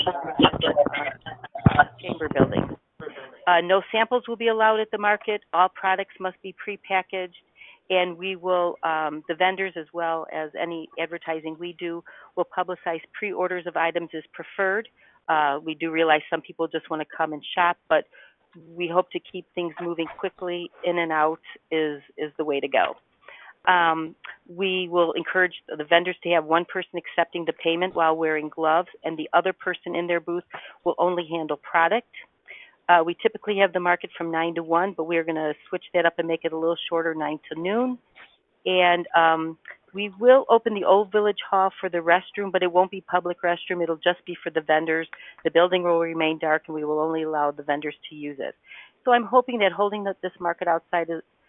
Chamber building. No samples will be allowed at the market. All products must be prepackaged, and we will, the vendors as well as any advertising we do, will publicize pre-orders of items as preferred. We do realize some people just want to come and shop, but we hope to keep things moving quickly. In and out is the way to go. We will encourage the vendors to have one person accepting the payment while wearing gloves, and the other person in their booth will only handle product. We typically have the market from 9 to 1, but we're going to switch that up and make it a little shorter, 9 to noon. And we will open the Old Village Hall for the restroom, but it won't be public restroom. It'll just be for the vendors. The building will remain dark, and we will only allow the vendors to use it. So I'm hoping that holding this market outside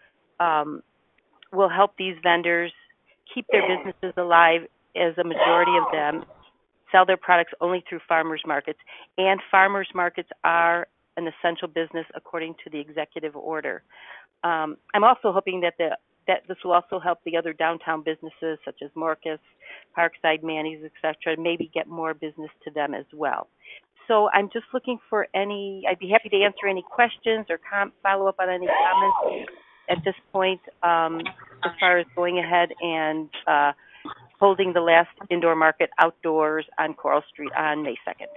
will help these vendors keep their businesses alive, as a majority of them sell their products only through farmers markets. And farmers markets are an essential business according to the executive order. I'm also hoping that this will also help the other downtown businesses such as Morcus, Parkside, Manny's, etc., maybe get more business to them as well. So I'm just looking for I'd be happy to answer any questions or follow up on any comments at this point, as far as going ahead and holding the last indoor market outdoors on Coral Street on May 2nd.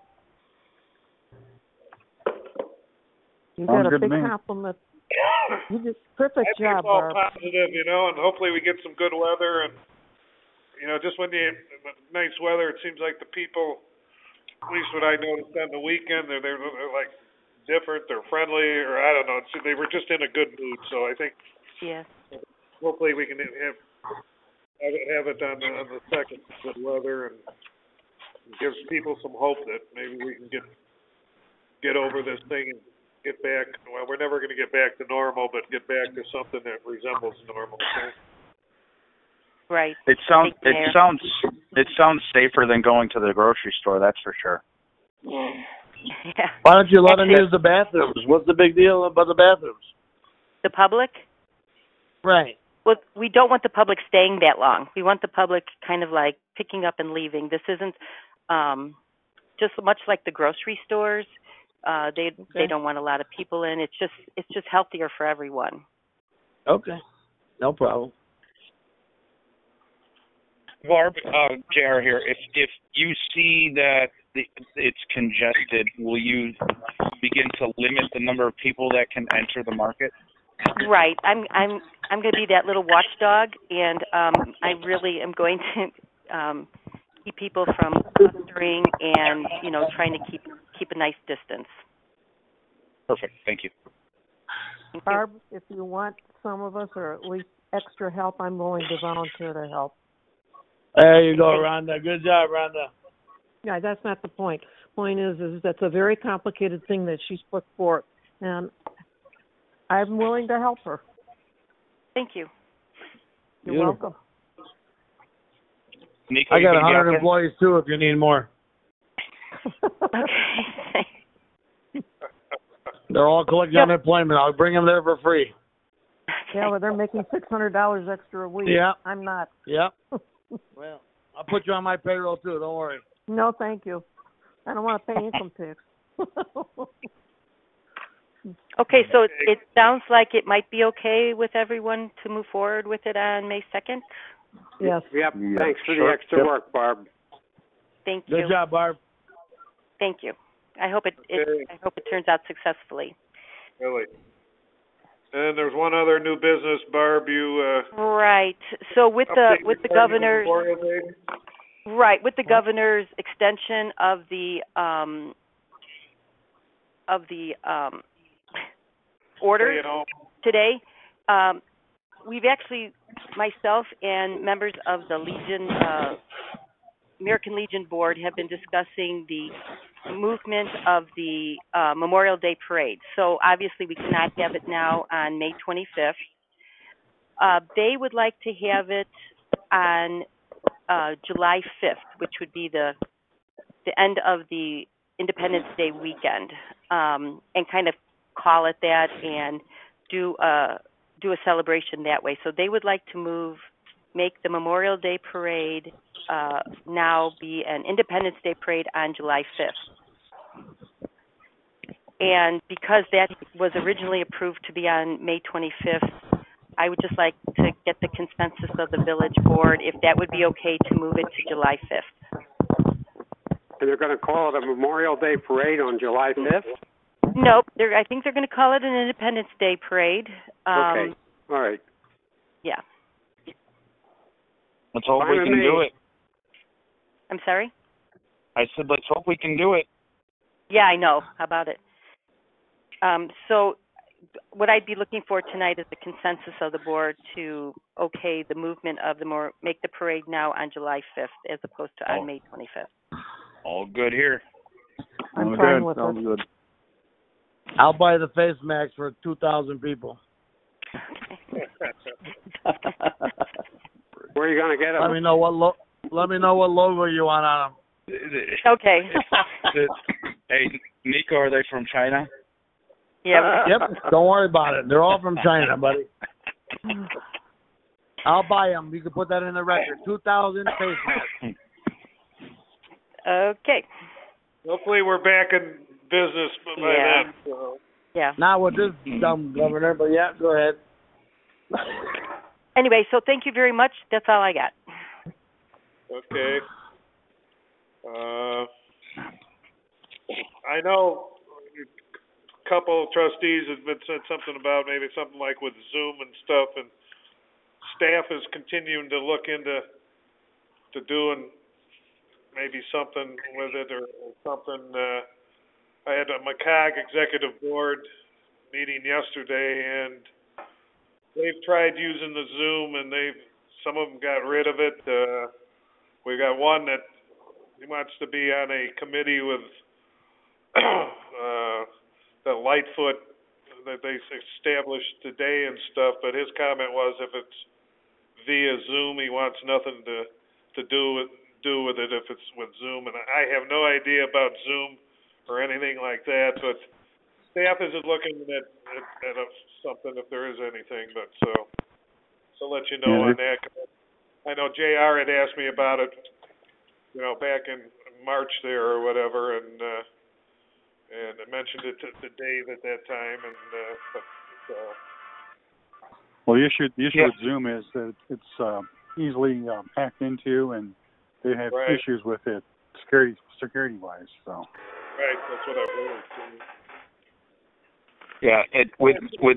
You got a big compliment. You did a perfect job, it's all Barb. positive, and hopefully we get some good weather. And, just when nice weather, it seems like the people, at least what I noticed on the weekend, they're like different, they're friendly, or I don't know. They were just in a good mood. So I think hopefully we can have it on the second good weather, and gives people some hope that maybe we can get over this thing and get back. Well, we're never going to get back to normal, but get back to something that resembles normal. So. Right. It sounds safer than going to the grocery store. That's for sure. Yeah. Why don't you let them use the bathrooms? What's the big deal about the bathrooms? The public? Right. Well, we don't want the public staying that long. We want the public kind of like picking up and leaving. This isn't just much like the grocery stores. They don't want a lot of people in. It's just healthier for everyone. Okay. No problem. Barb, JR here. If you see that it's congested, will you begin to limit the number of people that can enter the market? Right. I'm going to be that little watchdog, and I really am going to keep people from clustering and trying to keep a nice distance. Perfect. Thank you. Barb, if you want some of us or at least extra help, I'm willing to volunteer to help. There you go, Rhonda. Good job, Rhonda. Yeah, that's not the point. Point is that's a very complicated thing that she's put forth, and I'm willing to help her. Thank you. You're welcome. Nico, I got 100 employees too if you need more. Okay. They're all collecting unemployment. I'll bring them there for free. Yeah, well, they're making $600 extra a week. Yeah. I'm not. Yeah. Well, I'll put you on my payroll too. Don't worry. No, thank you. I don't want to pay income tax. Okay, so it sounds like it might be okay with everyone to move forward with it on May 2nd? Yes. Yep. Yeah, Thanks for sure. the extra Yep. work, Barb. Thank you. Good job, Barb. Thank you. I hope it turns out successfully. Really. And there's one other new business, Barb, Right. So with the governor's Memorial Day? right, with the governor's extension of the orders today, we've actually, myself and members of the Legion, American Legion Board have been discussing the movement of the Memorial Day Parade. So obviously we cannot have it now on May 25th. They would like to have it on July 5th, which would be the end of the Independence Day weekend, and kind of call it that and do a celebration that way. So they would like to make the Memorial Day Parade now be an Independence Day Parade on July 5th. And because that was originally approved to be on May 25th, I would just like to get the consensus of the village board if that would be okay to move it to July 5th. And they're going to call it a Memorial Day Parade on July 5th? Nope. I think they're going to call it an Independence Day Parade. Okay. All right. Yeah. Let's hope we can do it. I'm sorry? I said, let's hope we can do it. Yeah, I know. How about it? So what I'd be looking for tonight is the consensus of the board to okay the movement of make the parade now on July 5th as opposed to on May 25th. All good here. I'm fine with it. Good. I'll buy the face masks for 2,000 people. Where are you going to get them? Let me know what logo you want on them. Okay. Hey, Nico, are they from China? Yeah. Yep. Don't worry about it. They're all from China, buddy. I'll buy them. You can put that in the record. 2,000 face masks. Okay. Hopefully we're back in business by then. So. Yeah. Not with this dumb governor, but yeah, go ahead. Anyway, so thank you very much. That's all I got. Okay. I know a couple trustees have been said something about maybe something like with Zoom and stuff, and staff is continuing to look into doing maybe something with it or something. I had a McCog executive board meeting yesterday, and they've tried using the Zoom, and some of them got rid of it. We got one that he wants to be on a committee with the Lightfoot that they established today and stuff, but his comment was if it's via Zoom, he wants nothing to do with it if it's with Zoom. And I have no idea about Zoom or anything like that, but staff is looking at something if there is anything. But so let you know on that. I know JR had asked me about it, back in March there or whatever, and I mentioned it to Dave at that time, Well, the issue with Zoom is that it's easily hacked into, and they have issues with it security wise. So. Right, that's what I've heard. Yeah, with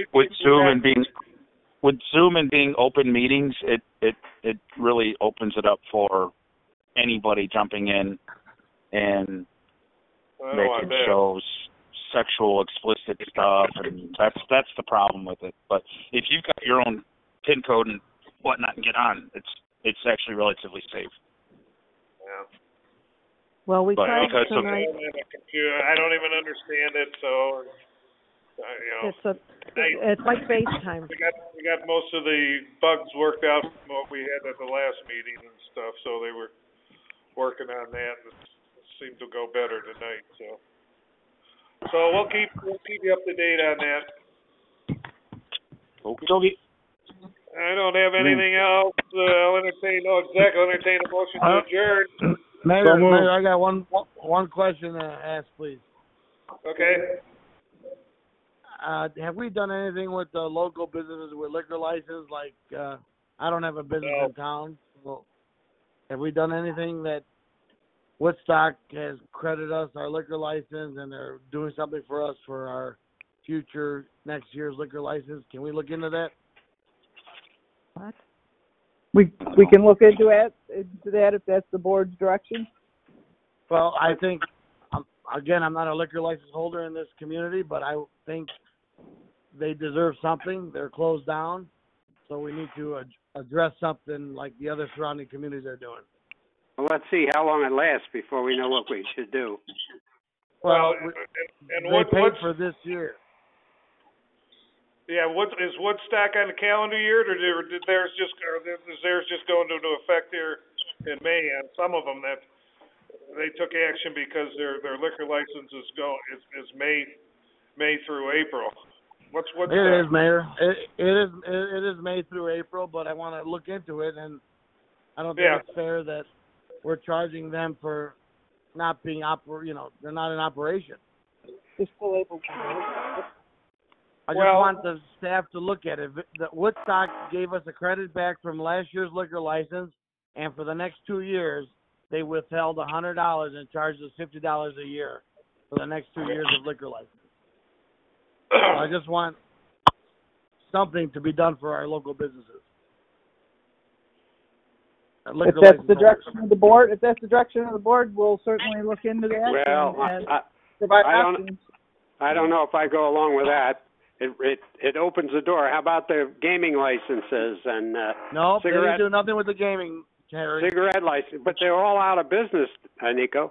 Zoom and being open meetings, it really opens it up for anybody jumping in and making shows sexual explicit stuff, and that's the problem with it. But if you've got your own PIN code and whatnot and get on, it's actually relatively safe. Yeah. Well, we tried tonight. I don't even understand it, so it's like FaceTime. We got most of the bugs worked out from what we had at the last meeting and stuff, so they were working on that, and it seemed to go better tonight. So we'll keep you up to date on that. Okay. I don't have anything else. I'll entertain a motion to adjourn. Mayor, I got one question to ask, please. Okay. Have we done anything with the local businesses with liquor license? Like, I don't have a business in town. So have we done anything that Woodstock has credited us our liquor license and they're doing something for us for our future next year's liquor license? Can we look into that? What? We can look into that if that's the board's direction. Well, I think, I'm not a liquor license holder in this community, but I think they deserve something. They're closed down, so we need to address something like the other surrounding communities are doing. Well, let's see how long it lasts before we know what we should do. Well, they paid for this year. Yeah, is Woodstock on the calendar year, or is theirs just going into effect here in May? And some of them that they took action because their liquor license is May through April. What's it is, Mayor. It is May through April, but I want to look into it, and I don't think it's fair that we're charging them for not being they're not in operation. They're still able to. I just want the staff to look at it. The Woodstock gave us a credit back from last year's liquor license, and for the next 2 years, they withheld $100 and charged us $50 a year for the next 2 years of liquor license. So I just want something to be done for our local businesses. If that's the direction of the board, we'll certainly look into that. Well, and provide options. I don't know if I go along with that. It opens the door. How about the gaming licenses and no, they didn't do nothing with the gaming, Harry. Cigarette license, but they're all out of business, Nico.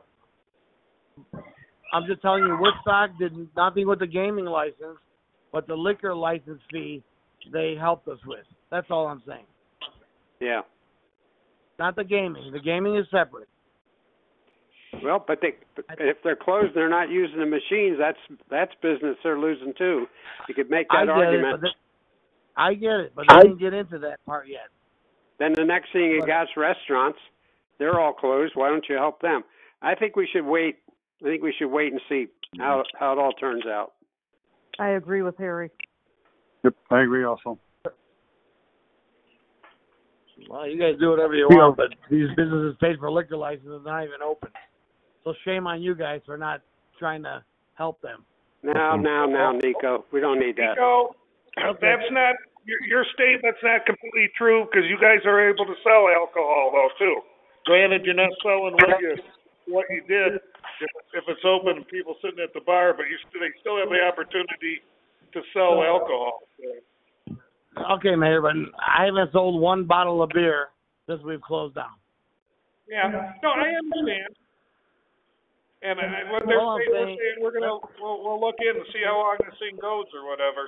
I'm just telling you, Woodstock did nothing with the gaming license, but the liquor license fee they helped us with. That's all I'm saying. Yeah. Not the gaming. The gaming is separate. Well, but if they're closed, they're not using the machines. That's business they're losing too. You could make that argument. I get it, but I didn't get into that part yet. Then the next thing you got restaurants. They're all closed. Why don't you help them? I think we should wait. I think we should wait and see how it all turns out. I agree with Harry. Yep, I agree also. Well, you guys do whatever you want, but these businesses paid for liquor licenses and not even open. So shame on you guys for not trying to help them. Now, Nico. We don't need that. Nico, that's not, your statement's not completely true because you guys are able to sell alcohol, though, too. Granted, you're not selling what you did if it's open and people sitting at the bar, but they still have the opportunity to sell alcohol. Okay, Mayor, but I haven't sold one bottle of beer since we've closed down. Yeah, no, I understand. And what they're saying, we'll look in and see how long this thing goes or whatever.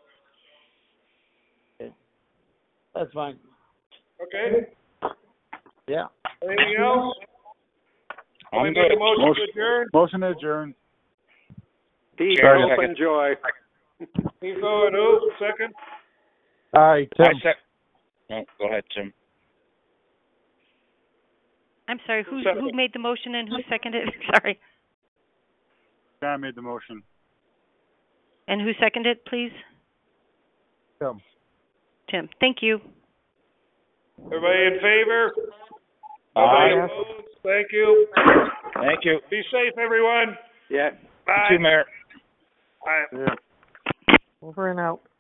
So. Okay. That's fine. Okay. Yeah. Anything else? I'm good. Make a motion to adjourn. Motion to adjourn. Peace, hope, and joy. Nico and who? Second. All right, Tim. Go ahead, Tim. I'm sorry, who made the motion and who seconded it? Sorry. John made the motion. And who seconded it, please? Tim. Thank you. Everybody in favor? Aye. Thank you. Thank you. Be safe, everyone. Yeah. Bye. Thank you, Mayor. Bye. Over and out.